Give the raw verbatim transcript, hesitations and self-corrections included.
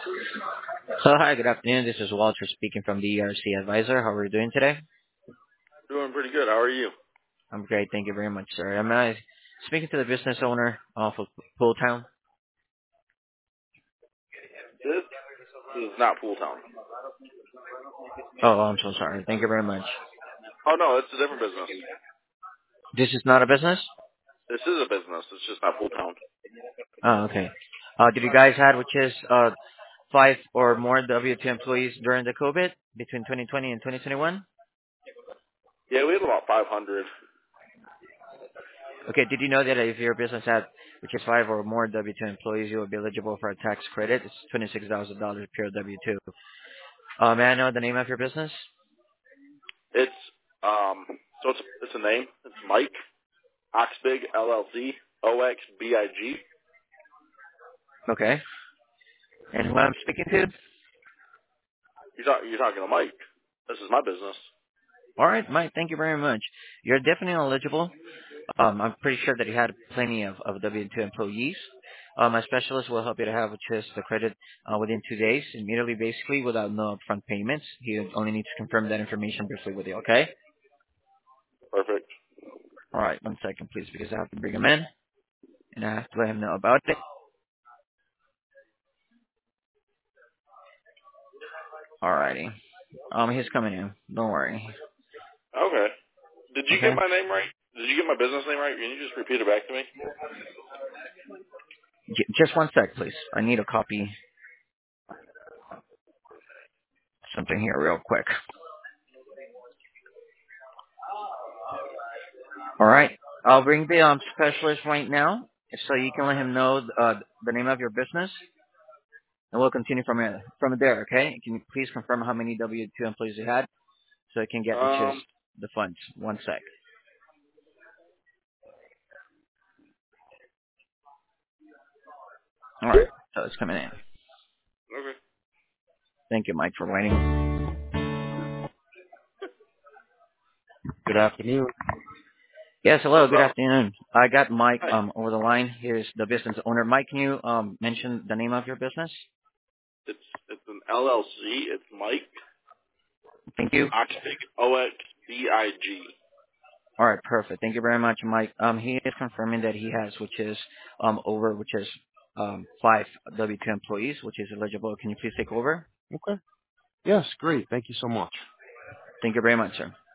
Hello, hi, good afternoon. This is Walter speaking from the E R C Advisor. How are you doing today? Doing pretty good. How are you? I'm great. Thank you very much, sir. Am I speaking to the business owner of Pool Town? This is not Pool Town. Oh, I'm so sorry. Thank you very much. Oh no, it's a different business. This is not a business? This is a business. It's just not Pool Town. Oh, okay. Uh, did you guys had, which is uh, five or more W two employees during the COVID between twenty twenty and twenty twenty-one? Yeah, we have about five hundred. Okay, did you know that if your business had, which is five or more W two employees, you will be eligible for a tax credit? It's twenty-six thousand dollars per W two. Uh, may I know the name of your business? It's um, so it's it's a name. It's Mike Oxbig L L C O X B I G. Okay. And who I'm speaking to? You're talk, you're talking to Mike. This is my business. All right, Mike, thank you very much. You're definitely eligible. Um, I'm pretty sure that you had plenty of, of W two employees. Uh, my specialist will help you to have just the credit uh, within two days, immediately, basically, without no upfront payments. He only needs to confirm that information briefly with you, okay? Perfect. All right, one second, please, because I have to bring him in, and I have to let him know about it. All righty. Um, he's coming in. Don't worry. Okay. Did you get Okay? my name right? Did you get my business name right? Can you just repeat it back to me? J- just one sec, please. I need to copy something here real quick. All right. I'll bring the um, specialist right now so you can let him know uh, the name of your business, and we'll continue from it, from there, okay? Can you please confirm how many W two employees you had so I can get which is Um. the funds? One sec. All right. So it's coming in. Okay. Thank you, Mike, for waiting. Good afternoon. Yes, hello. What's Good up? afternoon. I got Mike Hi. um, over the line. Here's the business owner. Mike, can you um, mention the name of your business? It's it's an L L C. It's Mike Thank you. Oxbig O X B I G. All right, perfect. Thank you very much, Mike. Um, he is confirming that he has, which is um over, which is um five W two employees, which is eligible. Can you please take over? Okay. Yes, great. Thank you so much. Thank you very much, sir.